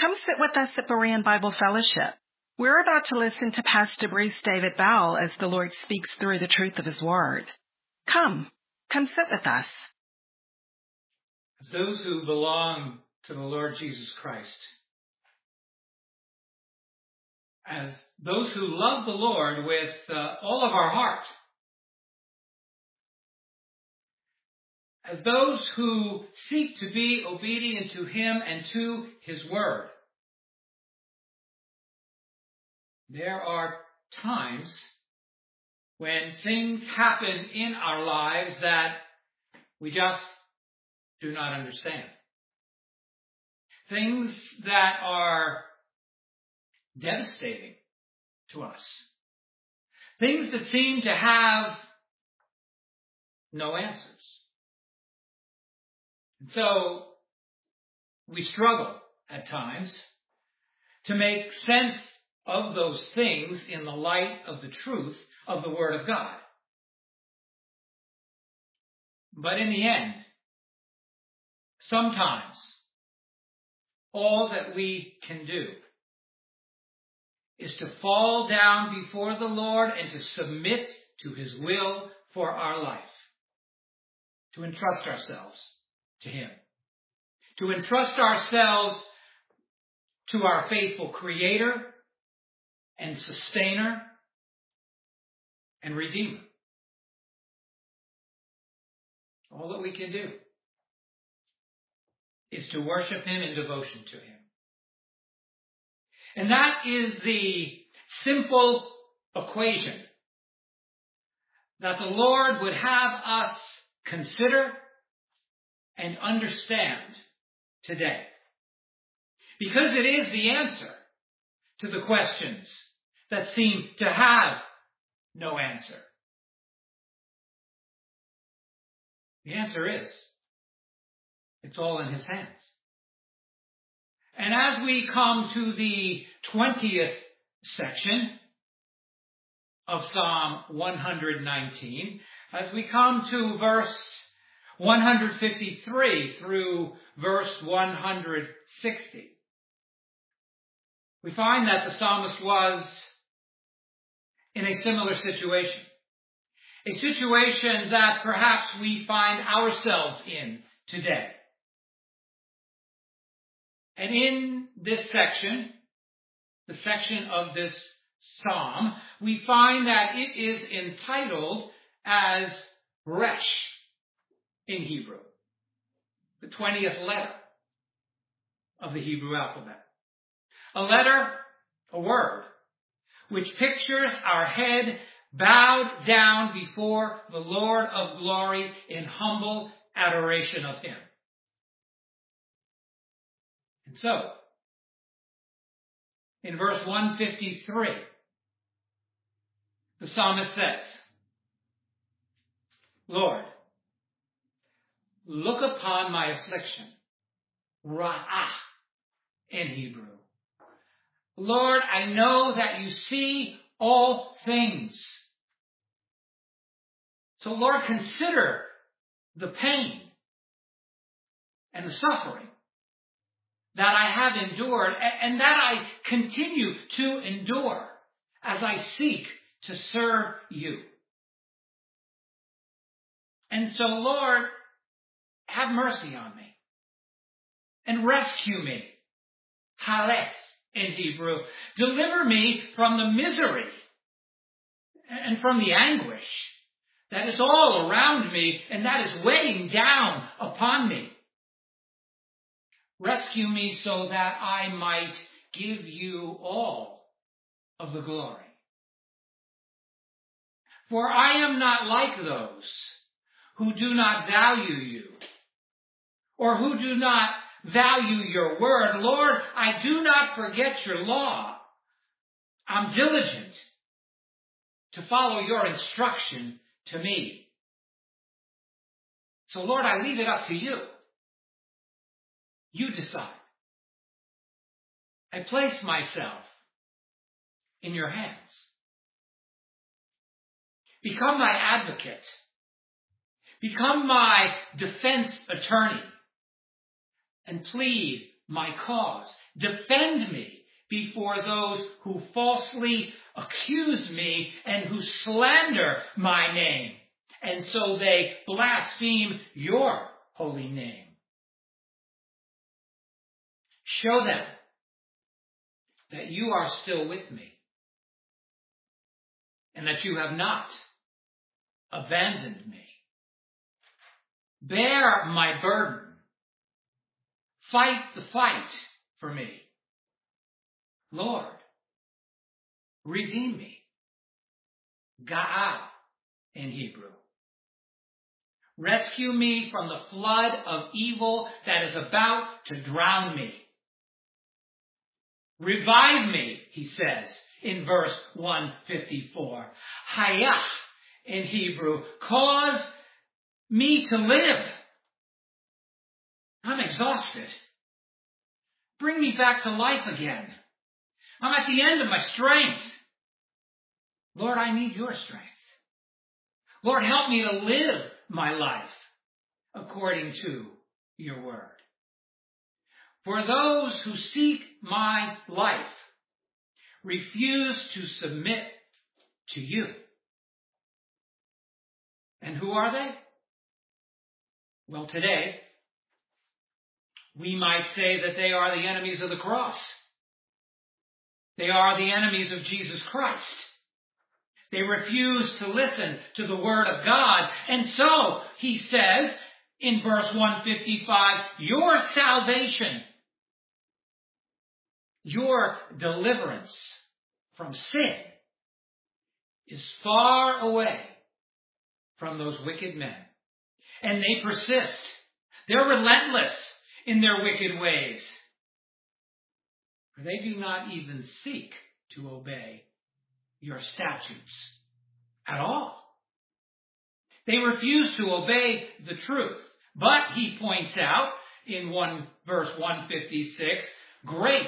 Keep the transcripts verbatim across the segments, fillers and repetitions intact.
Come sit with us at Berean Bible Fellowship. We're about to listen to Pastor Bruce David Bowell as the Lord speaks through the truth of his word. Come, come sit with us. As those who belong to the Lord Jesus Christ, as those who love the Lord with uh, all of our heart, as those who seek to be obedient to Him and to His word, there are times when things happen in our lives that we just do not understand. Things that are devastating to us. Things that seem to have no answers. And so we struggle at times to make sense of those things in the light of the truth of the Word of God. But in the end, sometimes all that we can do is to fall down before the Lord and to submit to His will for our life, to entrust ourselves to Him, to entrust ourselves to our faithful Creator and Sustainer and Redeemer. All that we can do is to worship Him in devotion to Him. And that is the simple equation that the Lord would have us consider and understand today. Because it is the answer to the questions that seem to have no answer. The answer is, it's all in His hands. And as we come to the twentieth section of Psalm one nineteen, as we come to verse one fifty-three through verse one sixty, we find that the psalmist was in a similar situation. A situation that perhaps we find ourselves in today. And in this section, the section of this psalm, we find that it is entitled as Resh in Hebrew, the twentieth letter of the Hebrew alphabet. A letter, a word, which pictures our head bowed down before the Lord of glory in humble adoration of Him. And so, in verse one fifty-three, the psalmist says, Lord, look upon my affliction, ra'ah in Hebrew. Lord, I know that you see all things. So, Lord, consider the pain and the suffering that I have endured and that I continue to endure as I seek to serve you. And so, Lord, have mercy on me and rescue me. Haleth in Hebrew. Deliver me from the misery and from the anguish that is all around me and that is weighing down upon me. Rescue me so that I might give you all of the glory. For I am not like those who do not value you or who do not value your word. Lord, I do not forget your law. I'm diligent to follow your instruction to me. So, Lord, I leave it up to you. You decide. I place myself in your hands. Become my advocate. Become my defense attorney. And plead my cause defend me before those who falsely accuse me and who slander my name. And so they blaspheme your holy name. Show them that you are still with me and that you have not abandoned me. Bear my burden. Fight the fight for me. Lord, redeem me. Ga'al in Hebrew. Rescue me from the flood of evil that is about to drown me. Revive me, he says in verse one fifty-four. Hayah in Hebrew. Cause me to live. I'm exhausted. Bring me back to life again. I'm at the end of my strength. Lord, I need your strength. Lord, help me to live my life according to your word. For those who seek my life refuse to submit to you. And who are they? Well, today, we might say that they are the enemies of the cross. They are the enemies of Jesus Christ. They refuse to listen to the word of God. And so, he says in verse one fifty-five, your salvation, your deliverance from sin is far away from those wicked men. And they persist. They're relentless in their wicked ways. For they do not even seek to obey your statutes at all. They refuse to obey the truth. But, he points out in one verse one fifty-six, great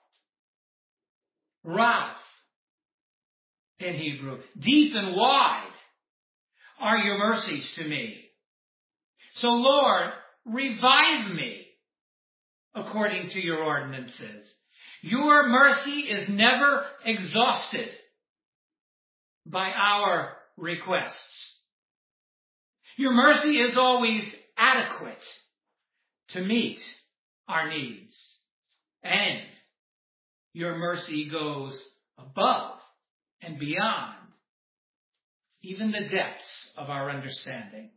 wrath in Hebrew, deep and wide are your mercies to me. So, Lord, revive me according to your ordinances. Your mercy is never exhausted by our requests. Your mercy is always adequate to meet our needs. And your mercy goes above and beyond even the depths of our understanding.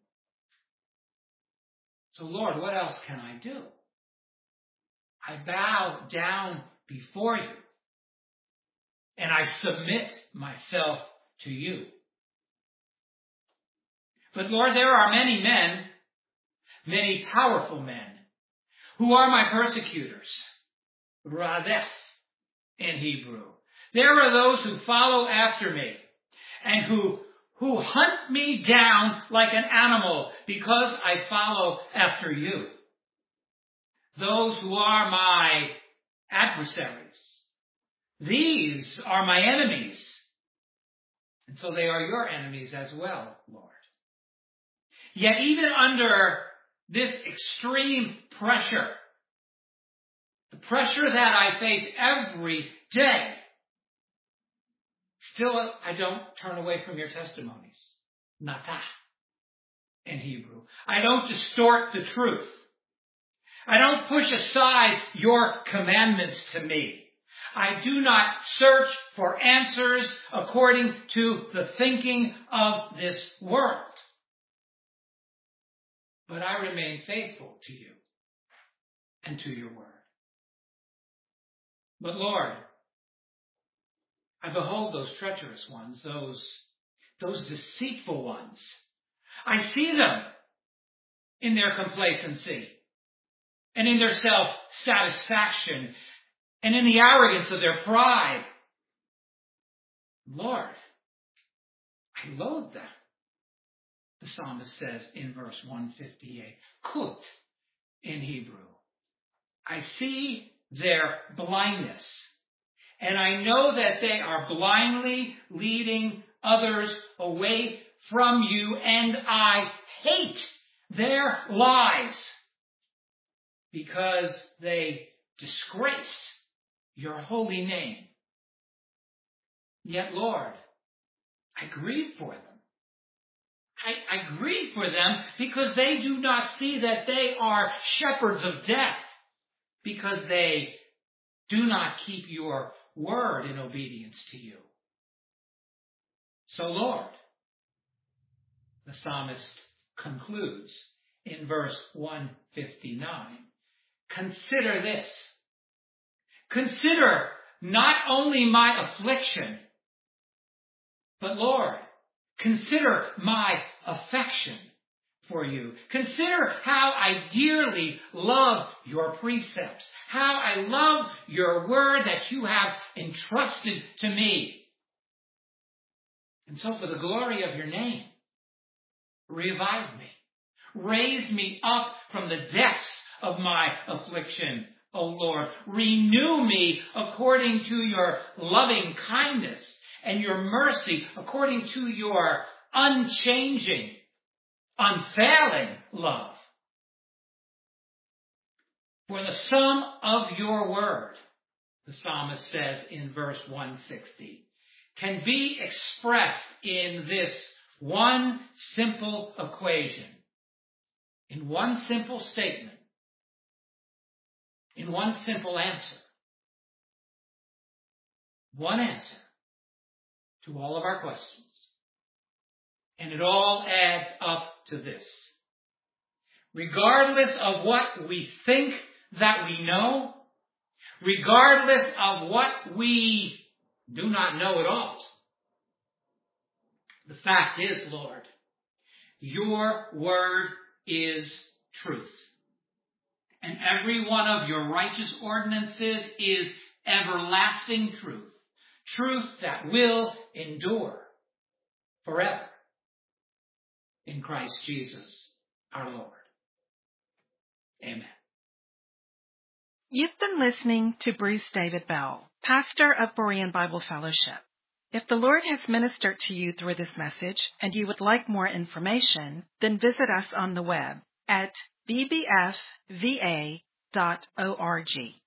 So, Lord, what else can I do? I bow down before you, and I submit myself to you. But, Lord, there are many men, many powerful men, who are my persecutors. Radef in Hebrew. There are those who follow after me, and who who hunt me down like an animal because I follow after you. Those who are my adversaries. These are my enemies. And so they are your enemies as well, Lord. Yet even under this extreme pressure, the pressure that I face every day, still, I don't turn away from your testimonies. Natah in Hebrew. I don't distort the truth. I don't push aside your commandments to me. I do not search for answers according to the thinking of this world. But I remain faithful to you and to your word. But Lord, I behold those treacherous ones, those, those deceitful ones. I see them in their complacency and in their self-satisfaction and in the arrogance of their pride. Lord, I loathe them. The psalmist says in verse one fifty-eight, Kut in Hebrew. I see their blindness. And I know that they are blindly leading others away from you, and I hate their lies because they disgrace your holy name. Yet, Lord, I grieve for them. I, I grieve for them because they do not see that they are shepherds of death, because they do not keep your word in obedience to you. So, Lord, the psalmist concludes in verse one fifty-nine, consider this. Consider not only my affliction, but Lord, consider my affection for you. Consider how I dearly love your precepts, how I love your word that you have entrusted to me. And so for the glory of your name, revive me. Raise me up from the depths of my affliction, O Lord. Renew me according to your loving kindness and your mercy, according to your unchanging, unfailing love. For the sum of your word, the psalmist says in verse one sixty, can be expressed in this one simple equation, in one simple statement, in one simple answer. One answer to all of our questions. And it all adds up to this. Regardless of what we think that we know, regardless of what we do not know at all, the fact is, Lord, your word is truth. And every one of your righteous ordinances is everlasting truth. Truth that will endure forever. In Christ Jesus, our Lord. Amen. You've been listening to Bruce David Bell, pastor of Berean Bible Fellowship. If the Lord has ministered to you through this message and you would like more information, then visit us on the web at b b f v a dot org.